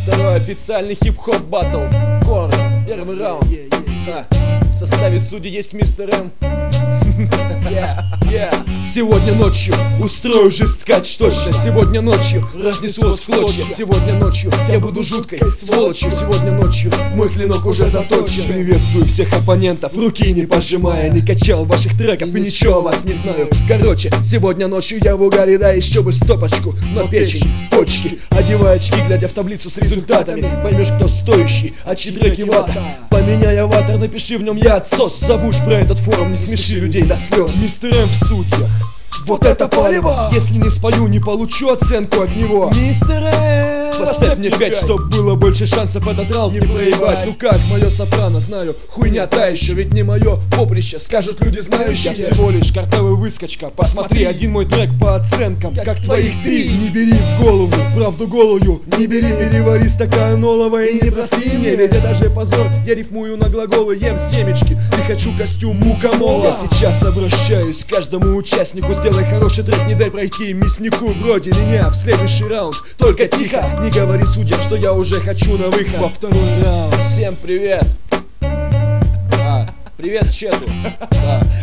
Второй официальный хип-хоп баттл. Кор, первый раунд. В составе судей есть мистер М. Сегодня ночью устрою жесткач точно. Сегодня ночью разнесу вас в клочья. Сегодня ночью я буду жуткой сволочью. Сегодня ночью мой клинок уже заточен. Приветствую всех оппонентов, руки не пожимая. Не качал ваших треков и ничего о вас не знаю. Короче, сегодня ночью я в угаре, да еще бы стопочку. Но печень, почки, одевай очки, глядя в таблицу с результатами. Поймешь, кто стоящий, а чьи треки вата. Поменяй аватар, напиши в нем я отсос. Забудь про этот форум, не смеши людей до слез. Мистер М в судьях. Вот это палево! Если не спою, не получу оценку от него. Мистер М, поставь мне 5, чтоб было больше шансов этот раунд не проебать. Ну как, мое сопрано, знаю, хуйня та еще, ведь не мое поприще, скажут люди знающие. Я всего лишь картавый выскочка, посмотри один мой трек по оценкам, как твоих 3. Не бери в голову, правду голую, не бери, перевари стакан олова и не прости мне, ведь это же позор. Я рифмую на глаголы, ем семечки и хочу костюм мукомола. Я сейчас обращаюсь к каждому участнику, сделай хороший трек, не дай пройти мяснику вроде меня в следующий раунд. Только тихо, не говори судьям, что я уже хочу на выход во второй раунд. Всем привет. Привет, Чету.